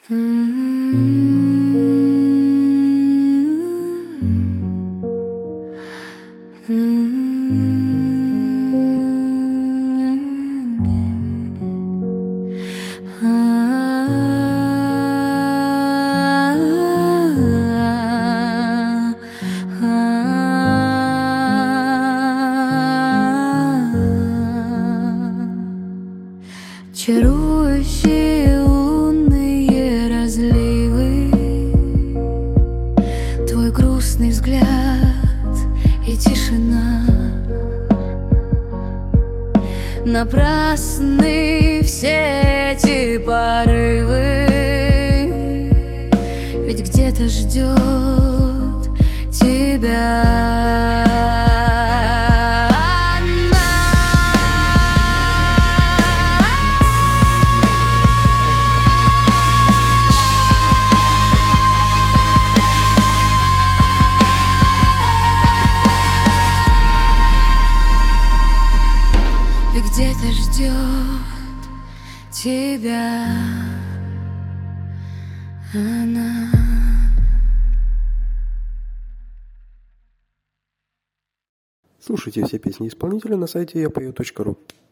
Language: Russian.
Чарующие лунные разливы, твой грустный взгляд и тишина. Напрасны все эти порывы, ведь где-то ждет тебя. Где-то ждет тебя она. Слушайте все песни исполнителя на сайте yapою.ru.